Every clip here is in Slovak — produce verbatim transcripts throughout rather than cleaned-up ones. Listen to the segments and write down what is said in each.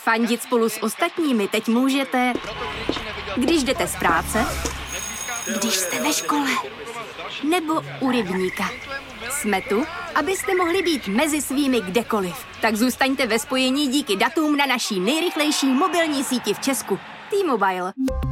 Fandit spolu s ostatními teď můžete, když jdete z práce, když jste ve škole, nebo u rybníka. Jsme tu, abyste mohli být mezi svými kdekoliv. Tak zůstaňte ve spojení díky datům na naší nejrychlejší mobilní síti v Česku. T-Mobile.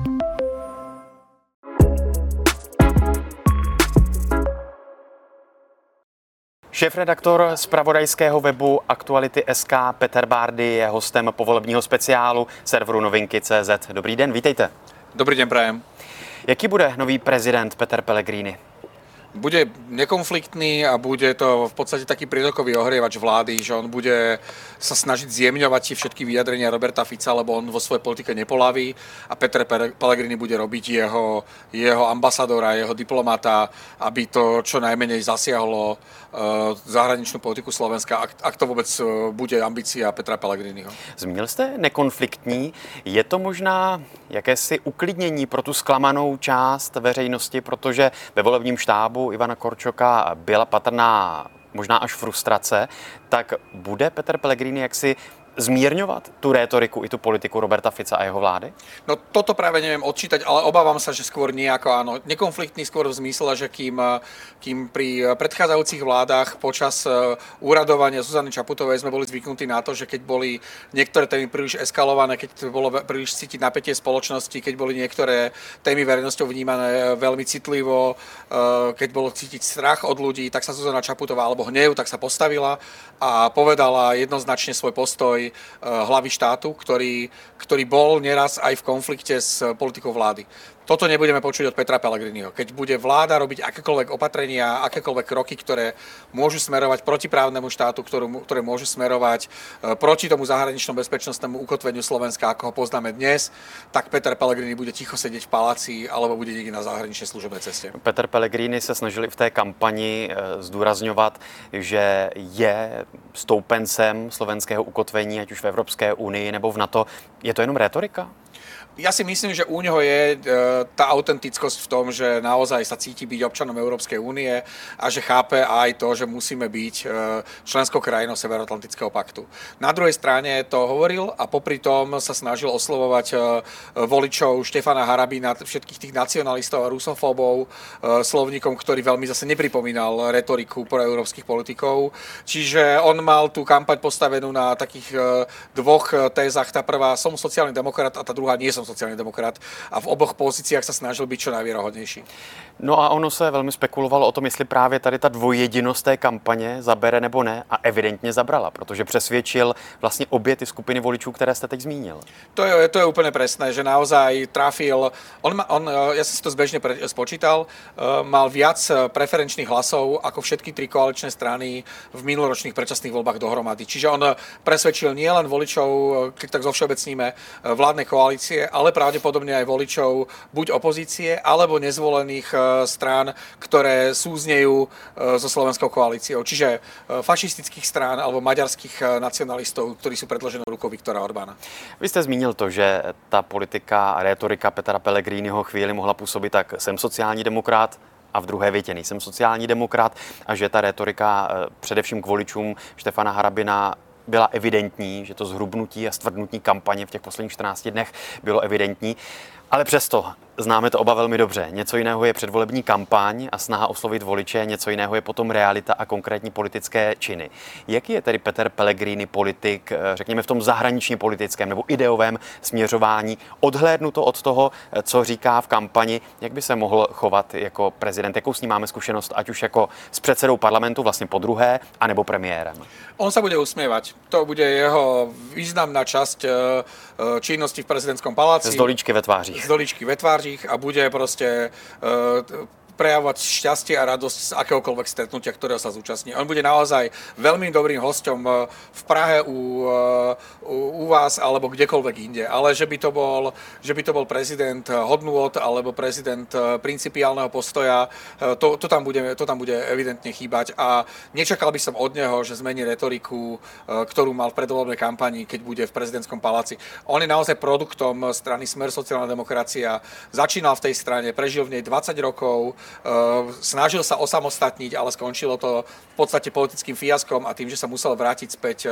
Šéfredaktor zpravodajského webu Aktuality tečka es ká Peter Bárdy je hostem povolebního speciálu serveru novinky tečka cé zet. Dobrý den, vítejte. Dobrý deň, prajem. Jaký bude nový prezident Peter Pellegrini? Bude nekonfliktný a bude to v podstate taký prírokový ohrievač vlády, že on bude sa snažiť zjemňovať tie všetky vyjadrenia Roberta Fica, lebo on vo svojej politike nepolaví a Peter Pellegrini bude robiť jeho, jeho ambasadora, jeho diplomata, aby to čo najmenej zasiahlo uh, zahraničnú politiku Slovenska, ak, ak to vôbec uh, bude ambícia Petra Pellegriniho. Zmínil jste nekonfliktní. Je to možná jakési uklidnění pro tu zklamanou část veřejnosti, protože ve volebním štábu Ivana Korčoka byla patrná možná až frustrace, tak bude Peter Pellegrini jaksi zmierňovať tú rétoriku i tú politiku Roberta Fica a jeho vlády? No toto práve neviem odčítať, ale obávam sa, že skôr nejako áno. Nekonfliktný skôr v zmysle, že kým, kým pri predchádzajúcich vládach počas úradovania Zuzany Čaputovej sme boli zvyknutí na to, že keď boli niektoré témy príliš eskalované, keď bolo príliš cítiť napätie spoločnosti, keď boli niektoré témy verejnosťou vnímané veľmi citlivo, keď bolo cítiť strach od ľudí, tak sa Zuzana Čaputová alebo hnev, tak sa postavila a povedala jednoznačne svoj postoj hlavy štátu, ktorý, ktorý bol neraz aj v konflikte s politikou vlády. Toto nebudeme počuť od Petra Pellegriniho. Keď bude vláda robiť akékoľvek opatrenia, akékoľvek kroky, ktoré môžu smerovať proti právnemu štátu, ktorú, ktoré môžu smerovať proti tomu zahraničnom bezpečnostnému ukotveniu Slovenska, ako ho poznáme dnes, tak Peter Pellegrini bude ticho sedieť v paláci alebo bude niekde na zahraničnej služobnej ceste. Peter Pellegrini se snažili v té kampani zdůrazňovat, že je stoupencem slovenského ukotvení, ať už v Evropské unii nebo v NATO. Je to jenom retorika? Ja si myslím, že u neho je e, tá autentickosť v tom, že naozaj sa cíti byť občanom Európskej únie a že chápe aj to, že musíme byť e, členskou krajinou Severoatlantického paktu. Na druhej strane to hovoril a popri tom sa snažil oslovovať e, voličov Štefana Harabina, všetkých tých nacionalistov a rusofóbov, e, slovníkom, ktorý veľmi zase nepripomínal retoriku proeurópskych politikov. Čiže on mal tú kampaň postavenú na takých e, dvoch tézach. Tá prvá, som sociálny demokrat a tá druhá, nie som sociálny demokrat a v oboch pozíciách sa snažil byť čo najvierohodnejší. No a ono se velmi spekulovalo o tom, jestli právě tady ta dvojjedinost té kampaně zabere nebo ne a evidentně zabrala, protože přesvědčil vlastně obě ty skupiny voličů, které jste teď zmínil. To je, to je úplne presné, že naozaj trafil, on, on, ja som si to zbežne pre, spočítal, mal viac preferenčných hlasov ako všetky tri koaličné strany v minuloročných predčasných voľbách dohromady. Čiže on presvedčil nielen voličov, keď tak zovšeobecníme, vládnej koalície, ale pravdepodobne aj voličov buď opozície, alebo nezvolených strán, ktoré súznejú so slovenskou koalíciou. Čiže fašistických strán alebo maďarských nacionalistov, ktorí sú predloženou rukou Viktora Orbána. Vy jste zmínil to, že ta politika a rétorika Petra Pellegriniho chvíli mohla působit tak, jsem sociální demokrat, a v druhé větě nejsem sociální demokrat, a že ta rétorika především k voličům Štefana Harabina byla evidentní, že to zhrubnutí a stvrdnutí kampaně v těch posledních čtrnácti dnech bylo evidentní. Ale přesto známe to oba velmi dobře. Něco jiného je předvolební kampaň a snaha oslovit voliče, něco jiného je potom realita a konkrétní politické činy. Jaký je tedy Peter Pellegrini politik, řekněme v tom zahraničně politickém nebo ideovém směřování, odhlédnuto od toho, co říká v kampani, jak by se mohl chovat jako prezident, jakou s ním máme zkušenost, ať už jako s předsedou parlamentu vlastně po druhé, anebo premiérem? On sa bude usmievať. To bude jeho významná časť činnosti v prezidentskom paláci. Z dolíčky ve tvářích. Z dolíčky ve tvářích a bude proste uh, prejavovať šťastie a radosť z akéhokoľvek stretnutia, ktorého sa zúčastní. On bude naozaj veľmi dobrým hosťom v Prahe u, u, u vás alebo kdekoľvek inde. Ale že by to bol, že by to bol prezident hodnôt alebo prezident principiálneho postoja, to, to, tam bude, to tam bude evidentne chýbať. A nečakal by som od neho, že zmení retoriku, ktorú mal v predvolebnej kampani, keď bude v prezidentskom paláci. On je naozaj produktom strany Smer sociálna demokracia. Začínal v tej strane, prežil v nej dvadsať rokov, snažil sa osamostatniť, ale skončilo to v podstate politickým fiaskom a tým, že sa musel vrátiť späť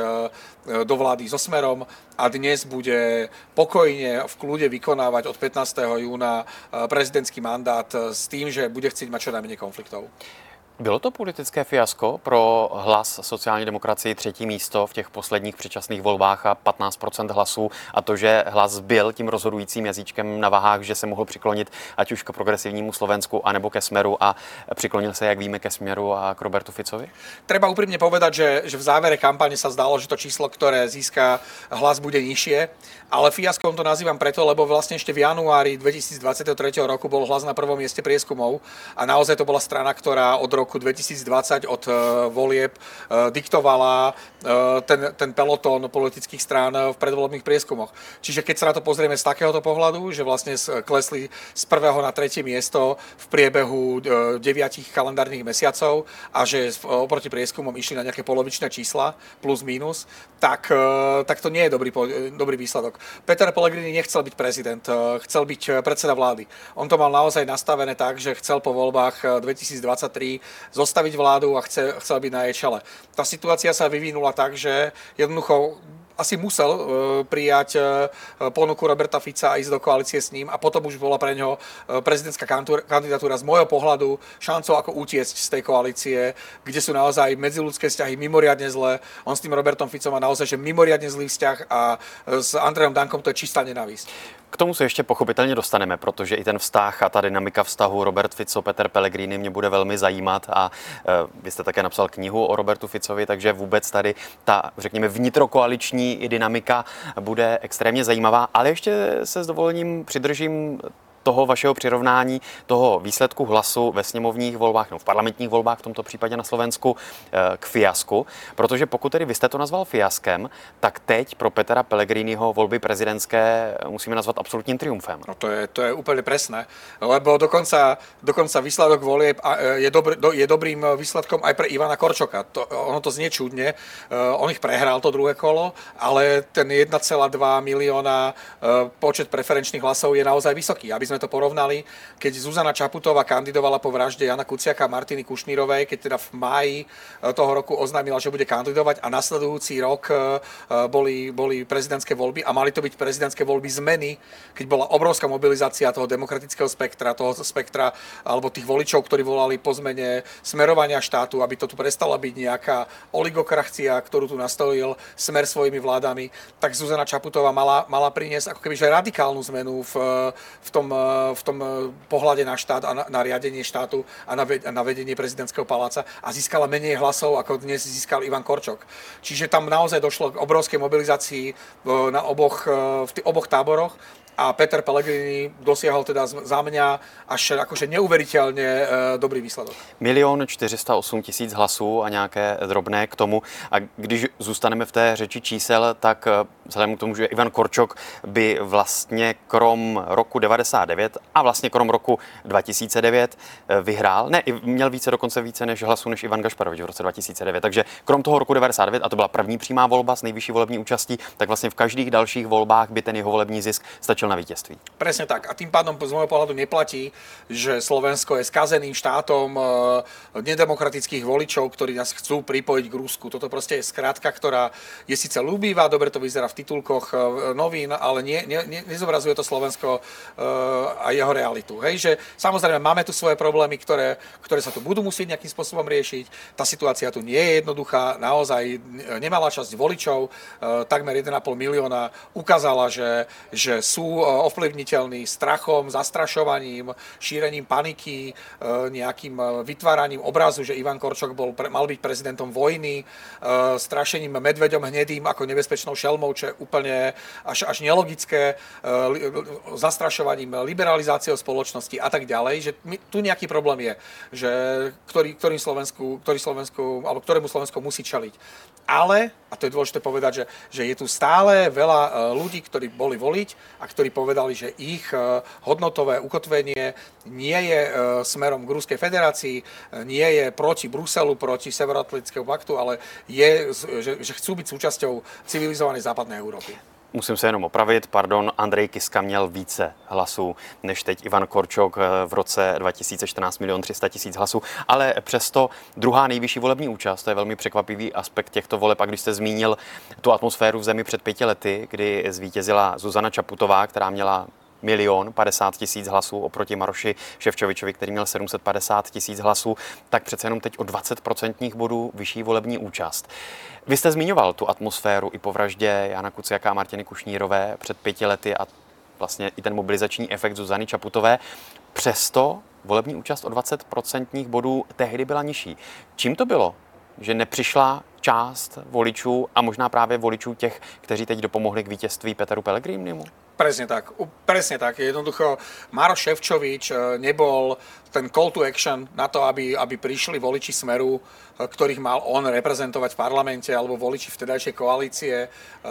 do vlády so Smerom a dnes bude pokojne v kľude vykonávať od pätnásteho júna prezidentský mandát s tým, že bude chcieť mať čo najmenej konfliktov. Bylo to politické fiasko pro Hlas sociální demokracii třetí místo v těch posledních předčasných volbách a patnáct procent hlasů a to, že Hlas byl tím rozhodujícím jazyčkem na vahách, že se mohl přiklonit ať už k progresivnímu Slovensku anebo ke Smeru a přiklonil se, jak víme, ke Smeru a k Robertu Ficovi? Treba úprimne povedať, že, že v závere kampane sa zdalo, že to číslo, ktoré získa Hlas, bude nižšie, ale fiaskom to nazývam preto, lebo vlastne ešte v januári dvetisícdvadsaťtri roku bol Hlas na prvom mieste prieskumov a naozaj to bola strana, ktorá od roku dvetisícdvadsať od uh, volieb uh, diktovala uh, ten, ten pelotón politických strán v predvolebných prieskumoch. Čiže keď sa na to pozrieme z takéhoto pohľadu, že vlastne klesli z prvého na tretie miesto v priebehu uh, deviatich kalendárnych mesiacov a že uh, oproti prieskumom išli na nejaké polovičné čísla plus minus, tak, uh, tak to nie je dobrý, dobrý výsledok. Peter Pellegrini nechcel byť prezident, uh, chcel byť predseda vlády. On to mal naozaj nastavené tak, že chcel po voľbách dvetisícdvadsaťtri zostaviť vládu a chce, chcel byť na jej čele. Tá situácia sa vyvinula tak, že jednoducho asi musel uh, prijať uh, ponuku Roberta Fica a ísť do koalície s ním a potom už bola pre ňo uh, prezidentská kandidatúra z môjho pohľadu šancou ako utiecť z tej koalície, kde sú naozaj medziľudské vzťahy mimoriadne zlé. On s tým Robertom Ficom má naozaj že mimoriadne zlý vzťah a s Andrejom Dankom to je čistá nenávisť. K tomu se ještě pochopitelně dostaneme, protože i ten vztah a ta dynamika vztahu Robert Fico, Peter Pellegrini mě bude velmi zajímat a e, vy jste také napsal knihu o Robertu Ficovi, takže vůbec tady ta, řekněme, vnitrokoaliční dynamika bude extrémně zajímavá, ale ještě se s dovolením přidržím toho vašeho přirovnání, toho výsledku Hlasu ve sněmovních volbách, no v parlamentních volbách, v tomto případě na Slovensku, k fiasku. Protože pokud tedy vy jste to nazval fiaskem, tak teď pro Petra Pellegriniho volby prezidentské musíme nazvat absolútnym triumfem. No to je, to je úplne presné, lebo dokonca, dokonca výsledok volieb je, dobr, je dobrým výsledkom aj pre Ivana Korčoka. To, ono to znie čudne, on ich prehral to druhé kolo, ale ten jeden celá dva milióna počet preferenčných hlasov je naozaj vysoký. Aby sme to porovnali, keď Zuzana Čaputová kandidovala po vražde Jana Kuciaka a Martiny Kušnírovej, keď teda v máji toho roku oznámila, že bude kandidovať a nasledujúci rok boli, boli prezidentské voľby a mali to byť prezidentské voľby zmeny, keď bola obrovská mobilizácia toho demokratického spektra, toho spektra alebo tých voličov, ktorí volali po zmene smerovania štátu, aby to tu prestala byť nejaká oligokracia, ktorú tu nastolil Smer svojimi vládami, tak Zuzana Čaputová mala, mala priniesť ako keby že radikálnu zmenu v, v tom v tom pohľade na štát a na, na riadenie štátu a na, ve, na vedenie prezidentského paláca a získala menej hlasov, ako dnes získal Ivan Korčok. Čiže tam naozaj došlo k obrovskej mobilizácii na oboch, v tých oboch táboroch a Peter Pellegrini dosiahol teda za mňa až akože neuveriteľne e, dobrý výsledok. Milión čtyřista osm tisíc hlasů a nějaké drobné k tomu. A když zůstaneme v té řeči čísel, tak vzhledem k tomu, že Ivan Korčok by vlastně krom roku devadesát devět a vlastně krom roku dva tisíce devět vyhrál, ne, měl více, dokonce více než hlasů než Ivan Gašparovič v roce dva tisíce devět. Takže krom toho roku devadesát devět, a to byla první přímá volba s nejvyšší volební účastí, tak vlastně v každých dalších volbách by ten jeho volební zisk stačil na víťazství. Presne tak. A tým pádom z môjho pohľadu neplatí, že Slovensko je skazeným štátom nedemokratických voličov, ktorí nás chcú pripojiť k Rusku. Toto proste je skrátka, ktorá je síce ľúbivá, dobre to vyzerá v titulkoch novín, ale nie, nie, nie, nezobrazuje to Slovensko a jeho realitu. Hej, že samozrejme máme tu svoje problémy, ktoré, ktoré sa tu budú musieť nejakým spôsobom riešiť. Tá situácia tu nie je jednoduchá. Naozaj nemalá časť voličov, takmer jeden a pol milióna, ukázala, že, že sú ovplyvniteľní strachom, zastrašovaním, šírením paniky, nejakým vytváraním obrazu, že Ivan Korčok bol, mal byť prezidentom vojny, strašením medveďom hnedým ako nebezpečnou šelmou, čo je úplne až, až nelogické, zastrašovaním, liberalizáciou spoločnosti a tak ďalej, že tu nejaký problém je, že ktorý, ktorým Slovensku, ktorý Slovensku, alebo ktorému Slovensko musí čeliť. Ale, a to je dôležité povedať, že, že je tu stále veľa ľudí, ktorí boli voliť a ktorí povedali, že ich hodnotové ukotvenie nie je smerom k Ruskej federácii, nie je proti Bruselu, proti Severoatlantickému paktu, ale je, že, že chcú byť súčasťou civilizovanej západnej Európy. Musím se jenom opravit, pardon, Andrej Kiska měl více hlasů než teď Ivan Korčok v roce dva tisíce čtrnáct, milion tři sta tisíc hlasů, ale přesto druhá nejvyšší volební účast, to je velmi překvapivý aspekt těchto voleb. A když jste zmínil tu atmosféru v zemi před pěti lety, kdy zvítězila Zuzana Čaputová, která měla milion padesát tisíc hlasů oproti Maroši Šefčovičovi, který měl sedm set padesát tisíc hlasů, tak přece jenom teď o dvacet procentních bodů vyšší volební účast. Vy jste zmiňoval tu atmosféru i po vraždě Jana Kuciaka a Martiny Kušnírové před pěti lety a vlastně i ten mobilizační efekt Zuzany Čaputové. Přesto volební účast o dvacet procentních bodů tehdy byla nižší. Čím to bylo, že nepřišla část voličů a možná právě voličů těch, kteří teď dopomohli k vítězství Peteru Pellegrinimu? Presne tak, presne tak. Jednoducho Maroš Šefčovič nebol ten call to action na to, aby, aby prišli voliči Smeru, ktorých mal on reprezentovať v parlamente, alebo voliči vtedajšej koalície,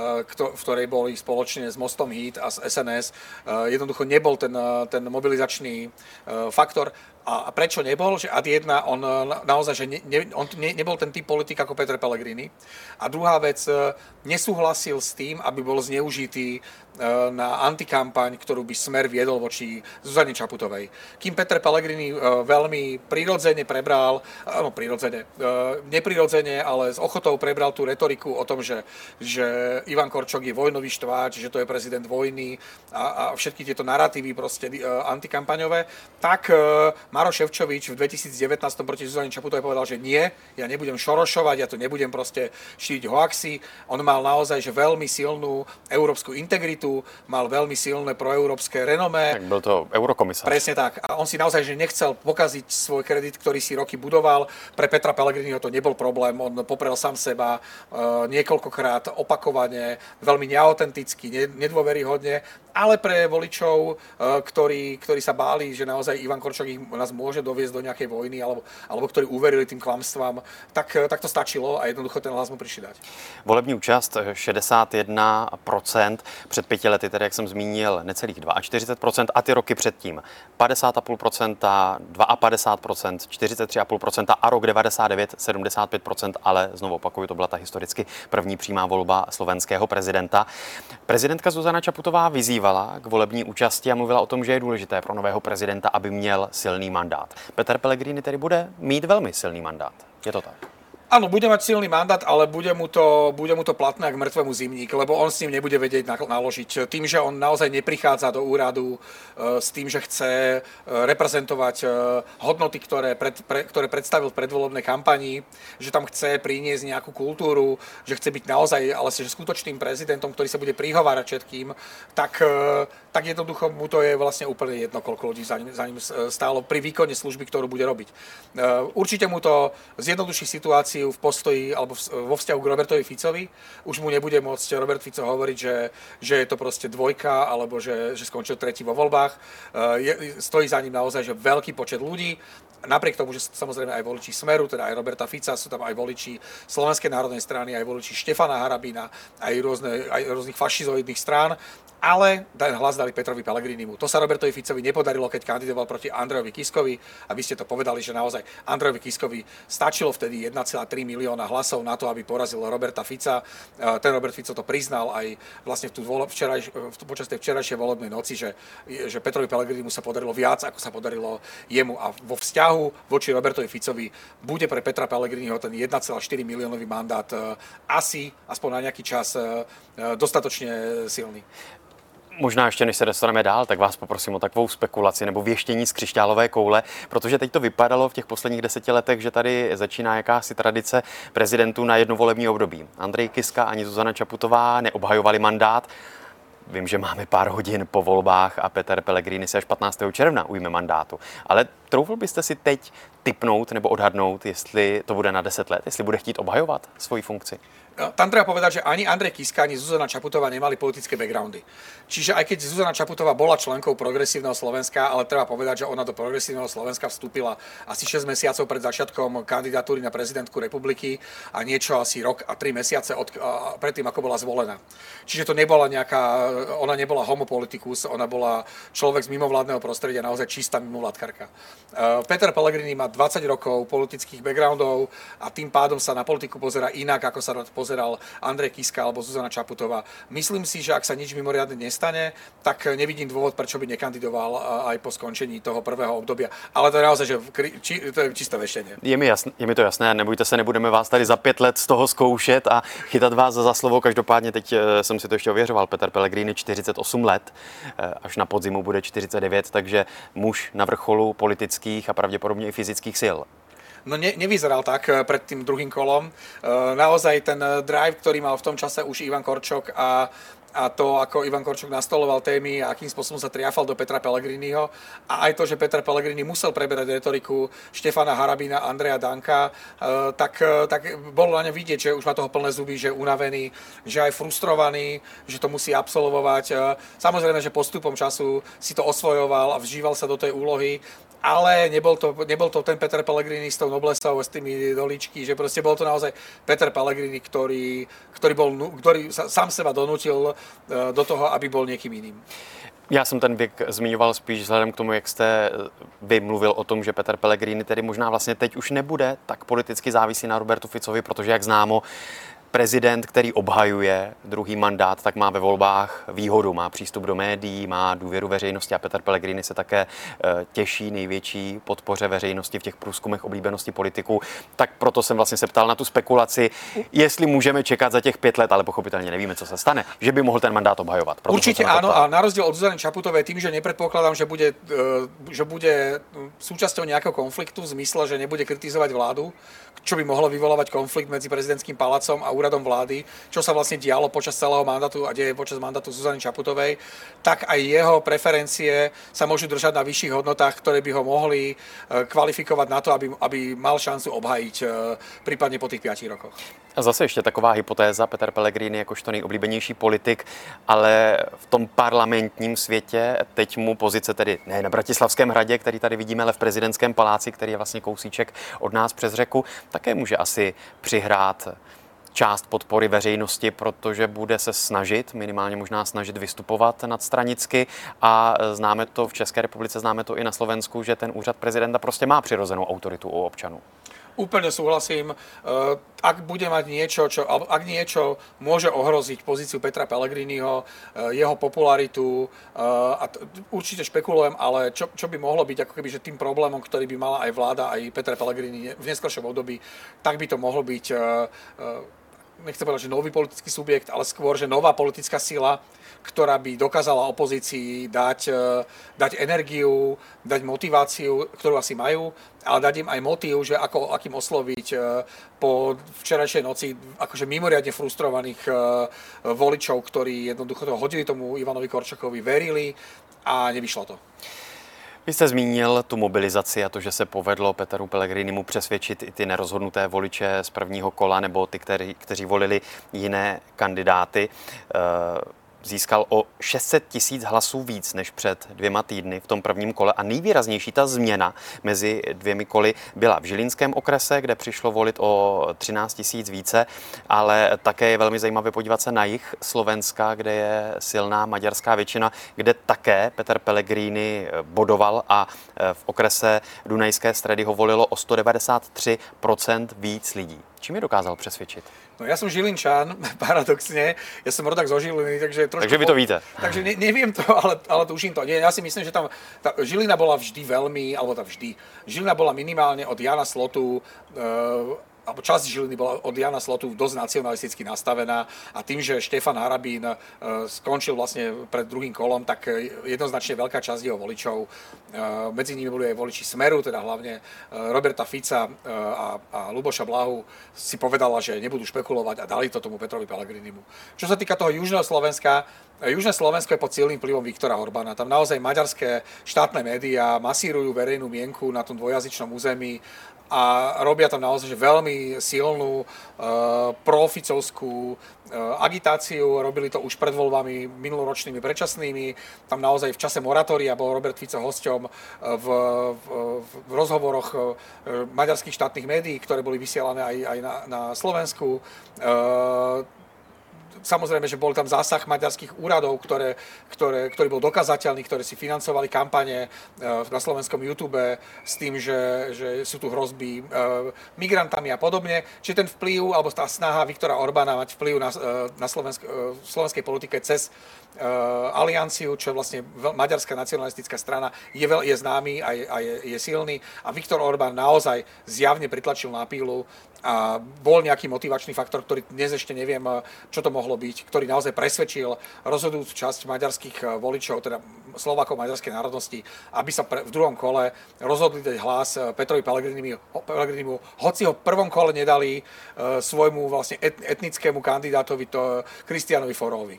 v ktorej boli spoločne s Mostom Híd a s es en es. Jednoducho nebol ten, ten mobilizačný faktor. A prečo nebol? Že ad jedna, on naozaj, že ne, ne, on ne, nebol ten typ politik ako Peter Pellegrini. A druhá vec, nesúhlasil s tým, aby bol zneužitý na antikampaň, ktorú by Smer viedol voči Zuzane Čaputovej. Kým Peter Pellegrini veľmi prirodzene prebral, no prirodzene, neprirodzene, ale s ochotou prebral tú retoriku o tom, že, že Ivan Korčok je vojnový štváč, že to je prezident vojny a, a všetky tieto naratívy proste antikampaňové, tak Maroš Šefčovič v dvetisícdevätnásť proti Zuzane Čaputovej povedal, že nie, ja nebudem šorošovať, ja tu nebudem proste šíriť hoaxy. On mal naozaj že veľmi silnú európsku integritu, mal veľmi silné proeurópske renomé. Tak bol to eurokomisár. Presne tak. A on si naozaj že nechcel pokaziť svoj kredit, ktorý si roky budoval. Pre Petra Pellegriniho to nebol problém. On poprel sám seba e, niekoľkokrát opakovane, veľmi neautenticky, nedôveryhodne, ale pre voličov, e, ktorí, ktorí sa báli, že naozaj Ivan Korčok ich nás môže doviesť do nejakej vojny, alebo, alebo ktorí uverili tým klamstvám, tak, tak to stačilo a jednoducho ten hlas mu prišli dať. Volební účast šedesát jedna procent, před pěti lety, tedy jak jsem zmínil, necelých čtyřicet dva procent a ty roky předtím padesát celá pět procenta, padesát dva procent, čtyřicet tři celá pět procenta a rok devadesát devět sedmdesát pět procent, ale znovu opakuju, to byla ta historicky první přímá volba slovenského prezidenta. Prezidentka Zuzana Čaputová vyzývala k volební účasti a mluvila o tom, že je důležité pro nového prezidenta, aby měl silný mandát. Peter Pellegrini tedy bude mít velmi silný mandát. Je to tak? Áno, bude mať silný mandát, ale bude mu to, bude mu to platné ako mŕtvemu zimník, lebo on s ním nebude vedieť naložiť. Tým, že on naozaj neprichádza do úradu s tým, že chce reprezentovať hodnoty, ktoré, pred, pre, ktoré predstavil v predvolebnej kampanii, že tam chce priniesť nejakú kultúru, že chce byť naozaj ale že skutočným prezidentom, ktorý sa bude prihovárať všetkým, tak, tak jednoducho mu to je vlastne úplne jedno, koľko ľudí za ním, za ním stálo pri výkone služby, ktorú bude robiť. Určite mu to zjednoduší situáciu v postoji alebo vo vzťahu k Robertovi Ficovi. Už mu nebude môcť Robert Fico hovoriť, že, že je to proste dvojka alebo že, že skončil tretí vo voľbách. Je, stojí za ním naozaj že veľký počet ľudí. Napriek tomu, že samozrejme aj voliči Smeru, teda aj Roberta Fica, sú tam aj voliči Slovenskej národnej strany, aj voliči Štefana Harabina, aj, rôzne, aj rôznych fašizoidných strán, ale hlas dali Petrovi Pellegrinimu. To sa Robertovi Ficovi nepodarilo, keď kandidoval proti Andrejovi Kiskovi a vy ste to povedali, že naozaj Andrejovi Kiskovi stačilo vtedy jeden celá tri milióna hlasov na to, aby porazil Roberta Fica. Ten Robert Fico to priznal aj vlastne v tú včeraj, počas tej včerajšej volebnej noci, že, že Petrovi Pellegrinimu sa podarilo viac, ako sa podarilo jemu. A vo vzťahu voči Robertovi Ficovi bude pre Petra Pellegriniho ten jeden celá štyri miliónový mandát asi, aspoň na nejaký čas, dostatočne silný. Možná ještě než se dostaneme dál, tak vás poprosím o takovou spekulaci nebo věštění z křišťálové koule, protože teď to vypadalo v těch posledních deseti letech, že tady začíná jakási tradice prezidentů na jedno volební období. Andrej Kiska ani Zuzana Čaputová neobhajovali mandát. Vím, že máme pár hodin po volbách a Peter Pellegrini se až patnáctého června ujme mandátu. Ale troufl byste si teď tipnout nebo odhadnout, jestli to bude na deset let, jestli bude chtít obhajovat svoji funkci? Tam treba povedať, že ani Andrej Kiska, ani Zuzana Čaputová nemali politické backgroundy. Čiže aj keď Zuzana Čaputová bola členkou Progresívneho Slovenska, ale treba povedať, že ona do Progresívneho Slovenska vstúpila asi šesť mesiacov pred začiatkom kandidatúry na prezidentku republiky a niečo asi rok a tri mesiace od, a, predtým, ako bola zvolená. Čiže to nebola nejaká, ona nebola homopolitikus, ona bola človek z mimovládneho prostredia, naozaj čistá mimovládkarka. Uh, Peter Pellegrini má dvadsať rokov politických backgroundov a tým pádom sa na politiku pozerá inak, ako sa pozeral Andrej Kiska alebo Zuzana Čaputová. Myslím si, že ak sa nič mimoriadne nestane, tak nevidím dôvod, prečo by nekandidoval aj po skončení toho prvého obdobia. Ale to je naozaj, že či, to je čisté veštenie. Je mi, jasn, je mi to jasné, nebojte se, nebudeme vás tady za pět let z toho zkoušet a chytat vás za slovo. Každopádně teď jsem si to ještě ověřoval. Petr Pellegrini čtyřicet osm let, až na podzimu bude čtyřicet devět, takže muž na vrcholu politických a pravděpodobně i fyzických sil. No ne, nevyzeral tak pred tým druhým kolom. Naozaj ten drive, ktorý mal v tom čase už Ivan Korčok a a to, ako Ivan Korčok nastoloval témy a akým spôsobom sa triafal do Petra Pellegriniho a aj to, že Peter Pellegrini musel preberať retoriku Štefana Harabina, Andreja Danka, tak, tak bolo na ňom vidieť, že už má toho plné zuby, že je unavený, že aj frustrovaný, že to musí absolvovať. Samozrejme, že postupom času si to osvojoval a vžíval sa do tej úlohy, ale nebol to, nebol to ten Peter Pellegrini s tou noblesou, s tými dolíčky, že proste bol to naozaj Peter Pellegrini, ktorý, ktorý, bol, ktorý sa, sám seba donútil do toho, aby bol niekým iným. Já jsem ten věk zmiňoval spíš vzhledem k tomu, jak jste vy mluvil o tom, že Peter Pellegrini tedy možná vlastně teď už nebude tak politicky závislý na Robertu Ficovi, protože jak známo, prezident, který obhajuje druhý mandát, tak má ve volbách výhodu, má přístup do médií, má důvěru veřejnosti a Peter Pellegrini se také těší největší podpoře veřejnosti v těch průzkumech oblíbenosti politiků. Tak proto jsem vlastně se ptal na tu spekulaci, jestli můžeme čekat za těch pět let, ale pochopitelně nevíme, co se stane, že by mohl ten mandát obhajovat. Proto určite áno, a na rozdiel od Zuzany Čaputovej tým, že nepredpokladám, že bude, že bude súčasťou nejakého konfliktu v zmysle, že nebude kritizovať vládu, čo by mohlo vyvolávať konflikt medzi prezidentským palácom a úradom vlády, čo sa vlastne dialo počas celého mandátu a deje počas mandátu Zuzany Čaputovej, tak aj jeho preferencie sa môžu držať na vyšších hodnotách, ktoré by ho mohli kvalifikovať na to, aby, aby mal šancu obhajiť prípadne po tých piatich rokoch. A zase ještě taková hypotéza, Peter Pellegrini jakožto nejoblíbenější politik, ale v tom parlamentním světě teď mu pozice tedy ne na Bratislavském hradě, který tady vidíme, ale v prezidentském paláci, který je vlastně kousíček od nás přes řeku, také může asi přihrát část podpory veřejnosti, protože bude se snažit, minimálně možná snažit vystupovat nadstranicky a známe to v České republice, známe to i na Slovensku, že ten úřad prezidenta prostě má přirozenou autoritu u občanů. Úplne súhlasím. Ak bude mať niečo, čo, ak niečo môže ohroziť pozíciu Petra Pellegriniho, jeho popularitu, a t- určite špekulujem, ale čo, čo by mohlo byť ako keby, že tým problémom, ktorý by mala aj vláda, aj Peter Pellegrini v neskoršom období, tak by to mohlo byť, nechcem povedať, že nový politický subjekt, ale skôr, že nová politická sila, ktorá by dokázala opozícii dať, dať energiu, dať motiváciu, ktorú asi majú, ale dať im aj motív, že ako, akým osloviť po včerajšej noci akože mimoriadne frustrovaných voličov, ktorí jednoducho to hodili tomu Ivanovi Korčokovi, verili a nevyšlo to. Vy jste zmínil tu mobilizaci a to, že se povedlo Peteru Pellegrinimu přesvědčit i ty nerozhodnuté voliče z prvního kola nebo ty, kteří, kteří volili jiné kandidáty. Získal o šest set tisíc hlasů víc než před dvěma týdny v tom prvním kole a nejvýraznější ta změna mezi dvěmi koly byla v Žilinském okrese, kde přišlo volit o třináct tisíc více, ale také je velmi zajímavé podívat se na jih Slovenska, kde je silná maďarská většina, kde také Peter Pellegrini bodoval a v okrese Dunajské Stredy ho volilo o sto devadesát tři procent víc lidí. Čím je dokázal přesvědčit? No ja som Žilinčan, paradoxne. Ja som rodák zo Žiliny, takže trošku... Takže vy to víte. Takže ne, neviem to, ale, ale tuším to. Nie, ja si myslím, že tam tá Žilina bola vždy veľmi, alebo tá vždy. Žilina bola minimálne od Jana Slotu, e, alebo časť Žiliny bola od Jana Slotu dosť nacionalisticky nastavená a tým, že Štefan Harabín e, skončil vlastne pred druhým kolom, tak jednoznačne veľká časť jeho voličov, e, medzi nimi boli aj voliči Smeru, teda hlavne e, Roberta Fica e, a, a Ľuboša Blahu, si povedala, že nebudú špekulovať a dali to tomu Petrovi Pellegrinimu. Čo sa týka toho južného Slovenska, Južné Slovensko je pod silným vplyvom Viktora Orbána. Tam naozaj maďarské štátne médiá masírujú verejnú mienku na tom dvojjazyčnom území a robia tam naozaj že veľmi silnú uh, proficovskú uh, agitáciu. Robili to už pred voľbami minuloročnými predčasnými. Tam naozaj v čase moratória bol Robert Fico hosťom v, v, v rozhovoroch uh, maďarských štátnych médií, ktoré boli vysielané aj, aj na, na Slovensku. Uh, samozrejme, že bol tam zásah maďarských úradov, ktoré, ktoré, ktorý bol dokazateľný, ktoré si financovali kampane na slovenskom YouTube s tým, že, že sú tu hrozby migrantami a podobne. Čiže ten vplyv, alebo tá snaha Viktora Orbána mať vplyv na, na slovensk, slovenskej politike cez alianciu, čo je vlastne maďarská nacionalistická strana, je, veľ, je známy a, je, a je, je silný. A Viktor Orbán naozaj zjavne pritlačil na pílu a bol nejaký motivačný faktor, ktorý dnes ešte neviem, čo to mohlo byť, ktorý naozaj presvedčil rozhodujúcu časť maďarských voličov, teda Slovákov maďarskej národnosti, aby sa pre, v druhom kole rozhodli dať hlas Petrovi Pellegrinimu, hoci ho v prvom kole nedali uh, svojmu vlastne et, etnickému kandidátovi, to Kristianovi Forovi.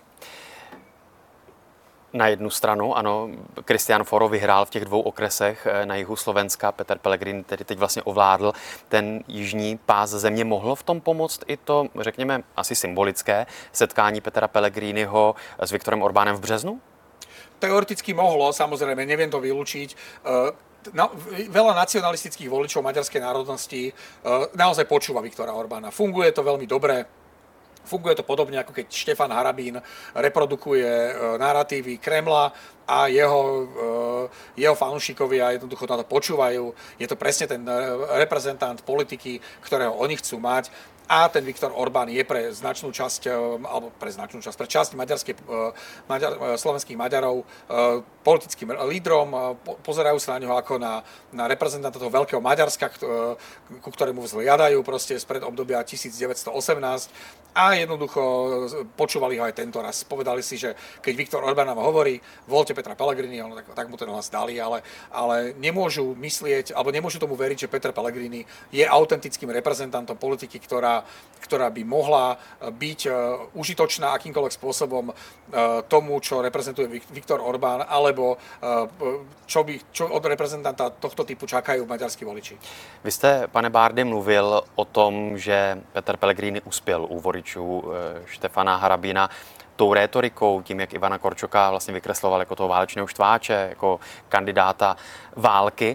Na jednu stranu, ano, Kristián Foro vyhrál v těch dvou okresech na jihu Slovenska, Peter Pellegrini tedy teď vlastně ovládl ten jižní pás země. Mohlo v tom pomoct i to, řekněme, asi symbolické setkání Petra Pellegriniho s Viktorem Orbánem v březnu? Teoreticky mohlo, samozrejme, neviem to vylúčiť. Na, veľa nacionalistických voličov maďarskej národnosti naozaj počúva Viktora Orbána. Funguje to veľmi dobre. Funguje to podobne, ako keď Štefan Harabín reprodukuje narratívy Kremla a jeho, jeho fanúšikovia jednoducho na to počúvajú. Je to presne ten reprezentant politiky, ktorého oni chcú mať. A ten Viktor Orbán je pre značnú časť, alebo pre značnú časť, pre časť maďarskej, maďar, slovenských Maďarov politickým lídrom, pozerajú sa na neho ako na, na reprezentanta toho veľkého Maďarska, ku ktorému vzhliadajú proste spred obdobia devätnásť osemnásť a jednoducho počúvali ho aj tento raz. Povedali si, že keď Viktor Orbán nám hovorí, voľte Petra Pellegriniho, no tak, tak mu ten hlas dali, ale, ale nemôžu myslieť, alebo nemôžu tomu veriť, že Peter Pellegrini je autentickým reprezentantom politiky, ktorá ktorá by mohla byť užitočná akýmkoľvek spôsobom tomu, čo reprezentuje Viktor Orbán, alebo čo, by, čo od reprezentanta tohto typu čakajú maďarskí voliči. Vy jste, pane Bárdy, mluvil o tom, že Peter Pellegrini uspěl u voličů Štefana Harabína tou rétorikou, tím, jak Ivana Korčoka vlastně vykresloval jako toho válečného štváče, jako kandidáta války.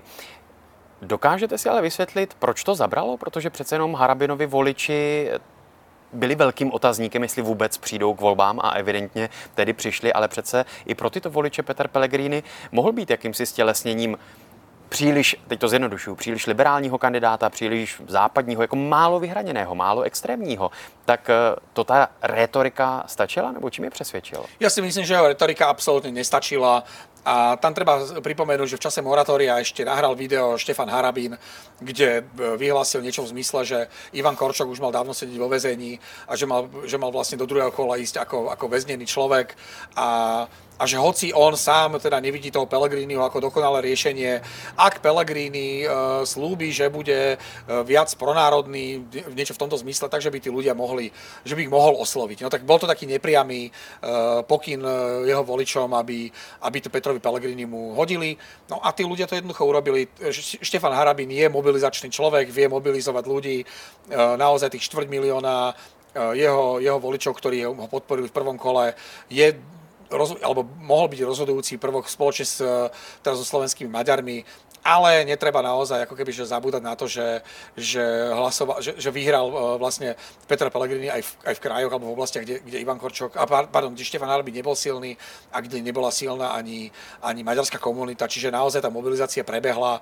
Dokážete si ale vysvětlit, proč to zabralo? Protože přece jenom Harabinovi voliči byli velkým otazníkem, jestli vůbec přijdou k volbám a evidentně tedy přišli, ale přece i pro tyto voliče Peter Pellegrini mohl být jakýmsi stělesněním příliš, teď to zjednodušuju, příliš liberálního kandidáta, příliš západního, jako málo vyhraněného, málo extrémního. Tak to ta rétorika stačila, nebo čím je přesvědčila? Ja si myslím, že jeho retorika absolútne nestačila. A tam treba pripomenúť, že v čase moratória ešte nahral video Štefan Harabín, kde vyhlásil niečo v zmysle, že Ivan Korčok už mal dávno sedieť vo väzení a že mal, že mal vlastne do druhého kola ísť ako, ako väznený človek a a že hoci on sám teda nevidí toho Pellegriniho ako dokonalé riešenie, ak Pellegrini uh, slúbi, že bude uh, viac pronárodný, niečo v tomto zmysle, takže by tí ľudia mohli, že by ich mohol osloviť. No tak bol to taký nepriamy uh, pokyn uh, jeho voličom, aby, aby to Petrovi Pellegrini mu hodili. No a tí ľudia to jednoducho urobili. Štefan Harabín je mobilizačný človek, vie mobilizovať ľudí, uh, naozaj tých štvrť milióna uh, jeho, jeho voličov, ktorí ho podporili v prvom kole, je Roz, alebo mohol byť rozhodujúci prvok spoločne s, teraz so slovenskými Maďarmi, ale netreba naozaj ako keby že zabúdať na to, že, že, hlasoval, že, že vyhral vlastne Petra Pellegrini aj v, aj v krajoch alebo v oblastiach, kde, kde Ivan Korčok, a pardon, kde Štefan Harabín nebol silný a kde nebola silná ani, ani maďarská komunita, čiže naozaj tá mobilizácia prebehla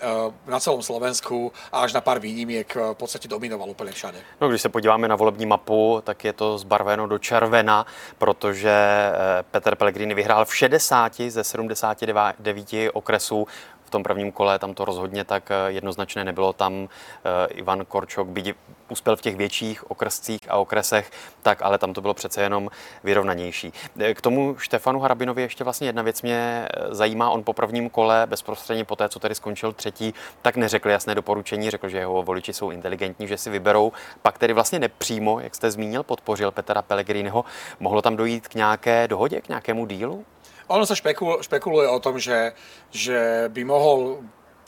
na celom Slovensku a až na pár výnimiek v podstate dominoval úplne všade. No, když se podíváme na volební mapu, tak je to zbarveno do červena, protože Peter Pellegrini vyhrál v šedesáti ze sedmdesáti devíti okresů. V tom prvním kole tam to rozhodně tak jednoznačné nebylo. Tam Ivan Korčok byť uspěl v těch větších okrscích a okresech, tak ale tam to bylo přece jenom vyrovnanější. K tomu Štefanu Harabinovi ještě vlastně jedna věc mě zajímá. On po prvním kole, bezprostředně po té, co tady skončil třetí, tak neřekl jasné doporučení, řekl, že jeho voliči jsou inteligentní, že si vyberou. Pak tedy vlastně nepřímo, jak jste zmínil, podpořil Petra Pellegriniho. Mohlo tam dojít k nějaké dohodě, k nějakému dílu? Ono sa špekuluje, špekuluje o tom, že, že by mohol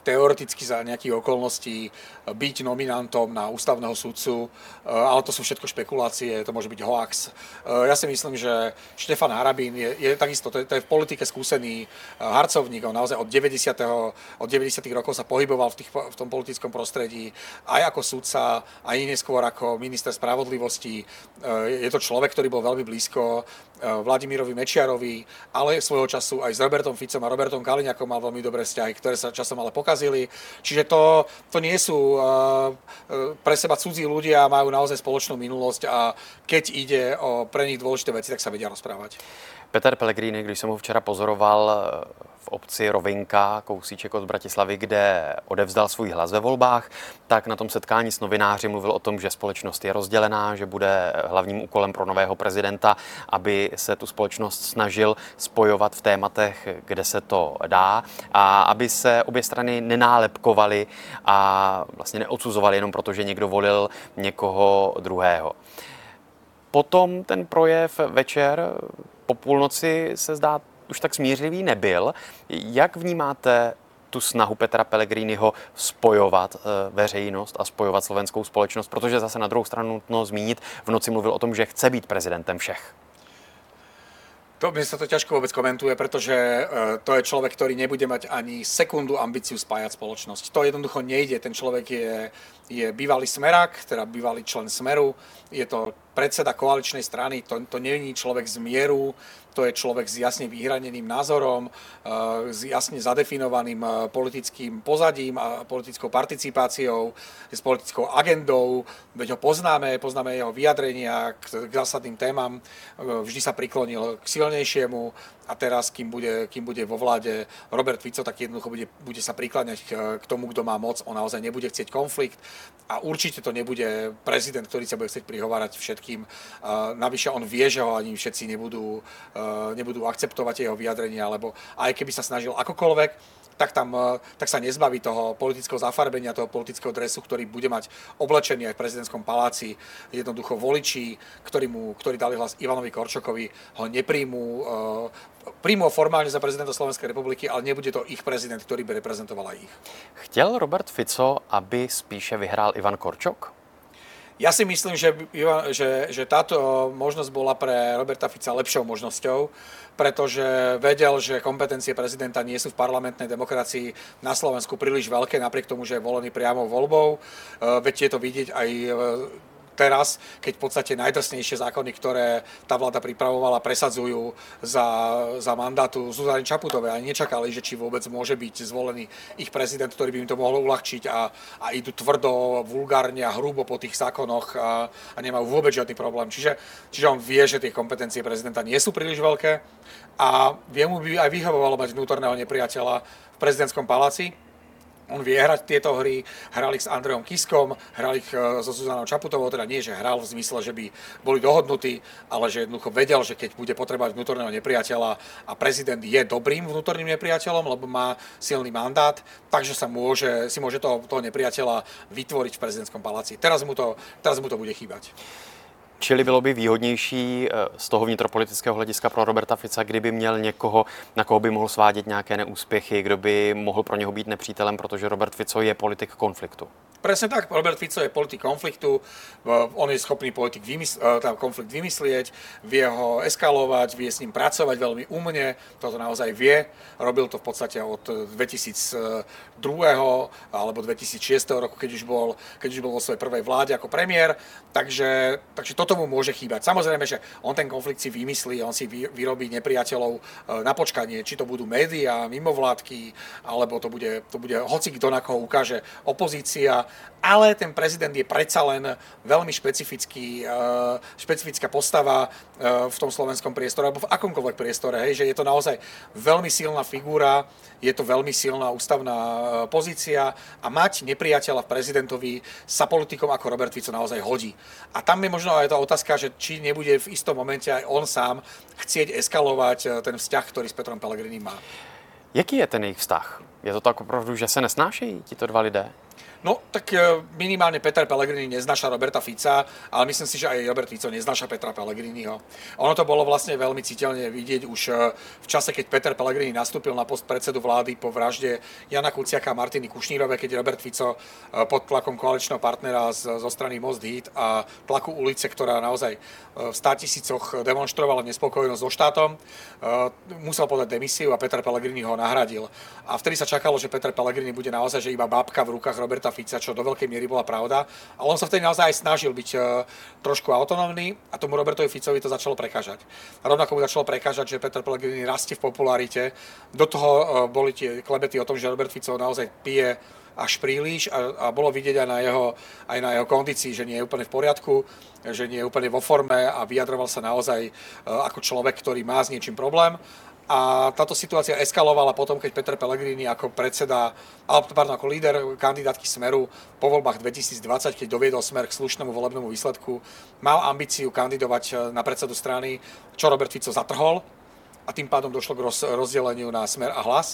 teoreticky za nejakých okolností byť nominantom na ústavného sudcu, ale to sú všetko špekulácie, to môže byť hoax. Ja si myslím, že Štefan Harabín je, je takisto, to je, to je v politike skúsený harcovník, on naozaj od deväťdesiateho od deväťdesiatych rokov sa pohyboval v, tých, v tom politickom prostredí, aj ako sudca, aj neskôr ako minister spravodlivosti. Je to človek, ktorý bol veľmi blízko Vladimírovi Mečiarovi, ale svojho času aj s Robertom Ficom a Robertom Kaliňakom mal veľmi dobré vzťahy, ktoré sa časom ale pokazili. Čiže to, to nie sú uh, pre seba cudzí ľudia, majú naozaj spoločnú minulosť a keď ide o pre nich dôležité veci, tak sa vedia rozprávať. Peter Pellegrini, když jsem ho včera pozoroval v obci Rovinka, kousíček od Bratislavy, kde odevzdal svůj hlas ve volbách, tak na tom setkání s novináři mluvil o tom, že společnost je rozdělená, že bude hlavním úkolem pro nového prezidenta, aby se tu společnost snažil spojovat v tématech, kde se to dá a aby se obě strany nenálepkovaly a vlastně neodsuzovaly jenom proto, že někdo volil někoho druhého. Potom ten projev večer po půlnoci se zdá už tak smířlivý nebyl. Jak vnímáte tu snahu Petra Pellegriniho spojovat e, veřejnost a spojovat slovenskou společnost? Protože zase na druhou stranu nutno zmínit, v noci mluvil o tom, že chce být prezidentem všech. To mne sa to ťažko vôbec komentuje, pretože to je človek, ktorý nebude mať ani sekundu ambíciu spájať spoločnosť. To jednoducho nejde. Ten človek je, je bývalý smerák, teda bývalý člen Smeru, je to predseda koaličnej strany, to, to nie je človek z mieru, to je človek s jasne vyhraneným názorom, s jasne zadefinovaným politickým pozadím a politickou participáciou, s politickou agendou, veď ho poznáme, poznáme jeho vyjadrenia k, k zásadným témam, vždy sa priklonil k silnejšiemu a teraz, kým bude, kým bude vo vláde Robert Fico, tak jednoducho bude, bude sa prikláňať k tomu, kto má moc, on naozaj nebude chcieť konflikt a určite to nebude prezident, ktorý sa bude chcieť prihovárať všetkým. Navyše on vie, že ho ani všetci nebudú, nebudú akceptovať jeho vyjadrenia, lebo aj keby sa snažil akokoľvek, tak, tam, tak sa nezbaví toho politického zafarbenia, toho politického dresu, ktorý bude mať oblečený aj v prezidentskom paláci. Jednoducho voliči, ktorí, mu, ktorí dali hlas Ivanovi Korčokovi, ho nepríjmú, príjmu ho formálne za prezidenta Slovenskej republiky, ale nebude to ich prezident, ktorý by reprezentoval aj ich. Chtěl Robert Fico, aby spíše vyhrál Ivan Korčok? Ja si myslím, že, že, že táto možnosť bola pre Roberta Fica lepšou možnosťou, pretože vedel, že kompetencie prezidenta nie sú v parlamentnej demokracii na Slovensku príliš veľké, napriek tomu, že je volený priamou voľbou. Veď je to vidieť aj teraz, keď v podstate najdrsnejšie zákony, ktoré tá vláda pripravovala, presadzujú za, za mandátu Zuzany Čaputovej. Ani nečakali, že či vôbec môže byť zvolený ich prezident, ktorý by im to mohol uľahčiť a, a idú tvrdo, vulgárne a hrubo po tých zákonoch a, a nemajú vôbec žiadny problém. Čiže, čiže on vie, že tie kompetencie prezidenta nie sú príliš veľké a vie mu by aj vyhovovalo mať vnútorného nepriateľa v prezidentskom paláci. On vie hrať tieto hry, hral ich s Andrejom Kiskom, hral ich so Zuzanou Čaputovou, teda nie, že hral v zmysle, že by boli dohodnutí, ale že jednoducho vedel, že keď bude potrebovať vnútorného nepriateľa a prezident je dobrým vnútorným nepriateľom, lebo má silný mandát, takže sa môže, si môže toho, toho nepriateľa vytvoriť v prezidentskom paláci. Teraz mu to, teraz mu to bude chýbať. Čili bylo by výhodnější z toho vnitropolitického hlediska pro Roberta Fica, kdyby měl někoho, na koho by mohl svádět nějaké neúspěchy, kdo by mohl pro něho být nepřítelem, protože Robert Fico je politik konfliktu. Presne tak, Robert Fico je politik konfliktu, on je schopný politik vymysl- tam konflikt vymyslieť, vie ho eskalovať, vie s ním pracovať veľmi úmne, toto naozaj vie, robil to v podstate od dvetisícdva alebo dvetisícšesť roku, keď už bol, keď už bol vo svojej prvej vláde ako premiér, takže, takže toto mu môže chýbať. Samozrejme, že on ten konflikt si vymyslí, on si vyrobí nepriateľov na počkanie, či to budú médiá, mimovládky, alebo to bude, to bude hoci kto, na koho ukáže opozícia, ale ten prezident je predsa len veľmi špecifický, špecifická postava v tom slovenskom priestore, alebo v akomkoľvek priestore, hej, že je to naozaj veľmi silná figúra, je to veľmi silná ústavná pozícia a mať nepriateľa v prezidentovi sa politikom ako Robert Fico naozaj hodí. A tam je možno aj tá otázka, že či nebude v istom momente aj on sám chcieť eskalovať ten vzťah, ktorý s Petrom Pellegrinim má. Jaký je ten jejich vztah? Je to tak opravdu, že se nesnášejí tito dva lidé? No, tak minimálne Peter Pellegrini neznáša Roberta Fica, ale myslím si, že aj Robert Fico neznáša Petra Pellegriniho. Ono to bolo vlastne veľmi citeľne vidieť už v čase, keď Peter Pellegrini nastúpil na post predsedu vlády po vražde Jana Kuciaka a Martiny Kušnírove, keď Robert Fico pod tlakom koaličného partnera zo strany Most Híd a tlaku ulice, ktorá naozaj v státisícoch demonstrovala nespokojnosť so štátom, musel podať demisiu a Peter Pellegrini ho nahradil. A vtedy sa čakalo, že Peter Pellegrini bude naozaj že iba bábka v rukách Roberta Fica, čo do veľkej miery bola pravda. Ale on sa vtedy naozaj aj snažil byť trošku autonómny a tomu Robertovi Ficovi to začalo prekážať. A rovnako mu začalo prekážať, že Peter Pellegrini rastie v popularite. Do toho boli tie klebety o tom, že Robert Fico naozaj pije až príliš a, a bolo vidieť aj na, jeho, aj na jeho kondícii, že nie je úplne v poriadku, že nie je úplne vo forme a vyjadroval sa naozaj ako človek, ktorý má s niečím problém. A táto situácia eskalovala potom, keď Peter Pellegrini ako predseda, pardon, ako líder kandidátky Smeru po voľbách dvetisícdvadsať, keď doviedol Smer k slušnému volebnému výsledku, mal ambíciu kandidovať na predsedu strany, čo Robert Fico zatrhol a tým pádom došlo k roz, rozdeleniu na Smer a Hlas.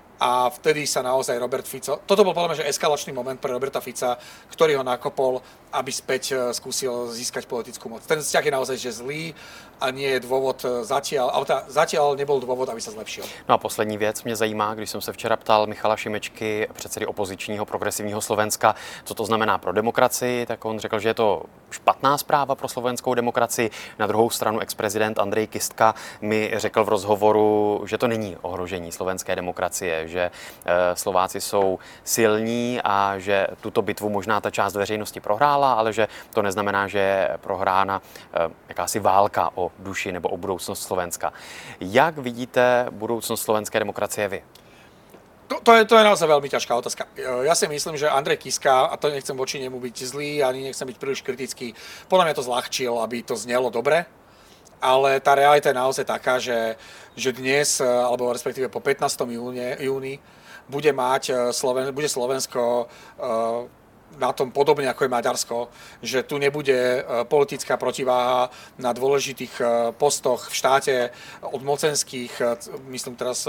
A vtedy sa naozaj Robert Fico... Toto bol podľa mňa, že eskalačný moment pre Roberta Fica, ktorý ho nakopol, aby späť skúsil získať politickú moc. Ten vzťah je naozaj že zlý a nie je dôvod zatiaľ, ale zatiaľ nebol dôvod, aby sa zlepšil. No a poslední věc mě zajímá, když jsem se včera ptal Michala Šimečky, předsedy opozičního progresivního Slovenska, co to znamená pro demokracii, tak on řekl, že je to špatná zpráva pro slovenskou demokracii. Na druhou stranu ex-prezident Andrej Kistka mi řekl v rozhovoru, že to není ohrožení slovenské demokracie, že Slováci jsou silní a že tuto bitvu možná ta část veřejnosti prohrála, ale že to neznamená, že je prohrána jakási válka o duši nebo o budoucnost Slovenska. Jak vidíte budoucnost slovenské demokracie vy? To, to, je, to je naozaj veľmi ťažká otázka. Ja si myslím, že Andrej Kiska, a to nechcem voči nemu byť zlý, ani nechcem byť príliš kritický, podľa mňa to zľahčil, aby to znelo dobre, ale tá realita je naozaj taká, že, že dnes, alebo respektíve po pätnásteho júni, bude mať Sloven, bude Slovensko uh, na tom podobne ako je Maďarsko, že tu nebude politická protiváha na dôležitých postoch v štáte od mocenských, myslím teraz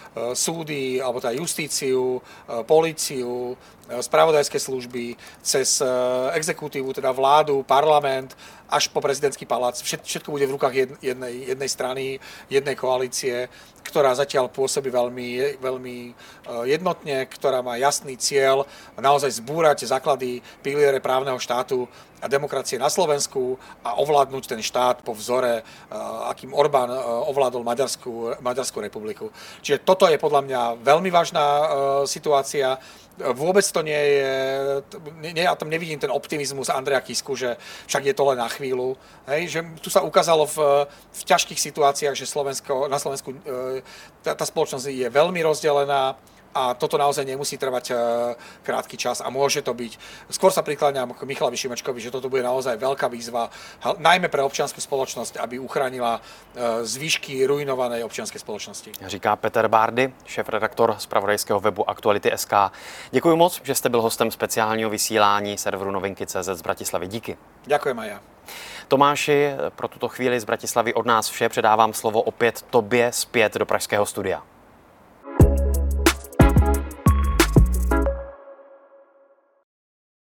súdy, alebo teda justíciu, políciu, spravodajské služby, cez exekutívu, teda vládu, parlament, až po prezidentský palác. Všetko bude v rukách jednej, jednej strany, jednej koalície, ktorá zatiaľ pôsobí veľmi, veľmi jednotne, ktorá má jasný cieľ naozaj zbúrať základy piliere právneho štátu a demokracie na Slovensku a ovládnuť ten štát po vzore, akým Orbán ovládol Maďarskú, Maďarskú republiku. Čiže toto je podľa mňa veľmi vážna situácia. Vôbec to nie je, nie, ja tam nevidím ten optimizmus Andreja Kisku, že však je to len na chvíľu. Hej, že tu sa ukázalo v, v ťažkých situáciách, že Slovensko, na Slovensku tá, tá spoločnosť je veľmi rozdelená a toto naozaj nemusí trvať krátky čas a môže to byť. Skôr sa prikláňam k Michalovi Šimečkovi, že toto bude naozaj veľká výzva, najmä pre občiansku spoločnosť, aby uchránila zvyšky ruinovanej občianskej spoločnosti. Říká Peter Bárdy, šéfredaktor zpravodajského webu Aktuality tečka es ká. Děkuji moc, že jste byl hostem speciálního vysílání serveru Novinky tečka cé zet z Bratislavy. Díky. Ďakujem aj ja. Tomáši, pro tuto chvíli z Bratislavy od nás vše, předávám slovo opět tobě zpět do pražského studia.